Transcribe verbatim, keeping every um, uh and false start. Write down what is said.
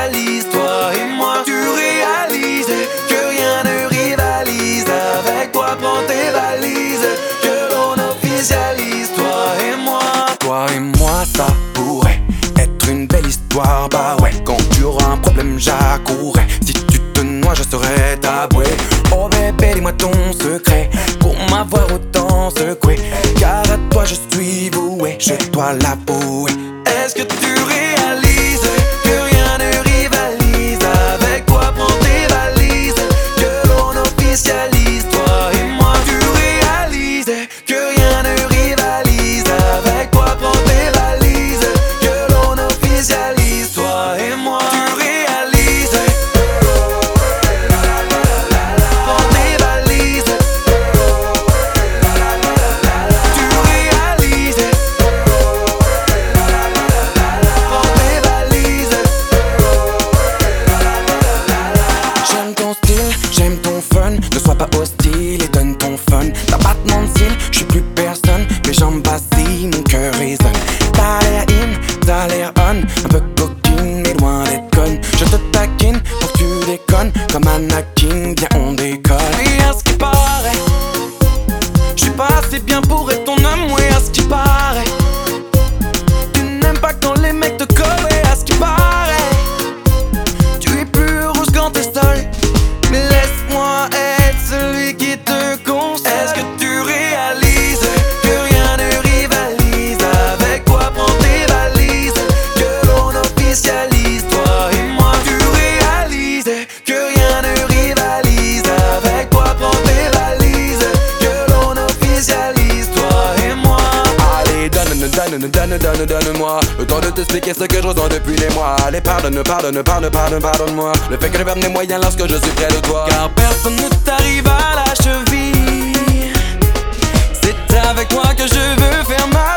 officialise, toi et moi. Tu réalises que rien ne rivalise. Avec toi, prends tes valises, que l'on officialise, toi et moi. Toi et moi, ça pourrait être une belle histoire, bah ouais. Quand tu auras un problème, j'accourrai. Si tu te noies, je serai ta bouée. Oh bébé, dis-moi ton secret pour m'avoir autant secoué. Car à toi je suis voué, je dois l'avouer. Est-ce que tu réalises que rien ne rivalise? Avec toi, prends tes valises, que l'on officialise, toi et moi. Tu réalises que rien ne rivalise. Avec toi, prends tes valises, que l'on officialise, toi et moi. Tu réalises, prends tes valises. Tu réalises, prends tes valises. J'aime ton style, j'aime ton fun. Ne sois pas hostile et donne ton fun. T'as pas de mon style, je suis plus personne. Mes jambes vacillent, mon cœur résonne. T'as l'air in, t'as l'air on. Un peu coquine, mais loin d'être conne. Je te taquine pour que tu déconnes. Comme Anakin, viens on décolle. Et à ce qui paraît, je suis pas assez bien pour être ton homme. Oui, à ce qui paraît, tu n'aimes pas quand les mecs te collent. Et à ce qui paraît, tu es plus rouge quand t'es seul. Mais laisse-moi être celui qui te console. Est-ce que tu réalises que rien ne rivalise? Avec toi, prends tes valises, que l'on officialise, toi et moi. Tu réalises que rien ne rivalise. Avec toi, prends tes valises, que l'on officialise, toi et moi. Allez, donne, donne, donne, donne, donne-moi le temps de t'expliquer ce que je ressens depuis des mois. Allez, pardonne, pardonne, pardonne, pardonne, pardonne-moi le fait que je perde mes moyens lorsque je suis près de toi. Car personne ne t'arrive à la cheville. C'est avec toi que je veux faire ma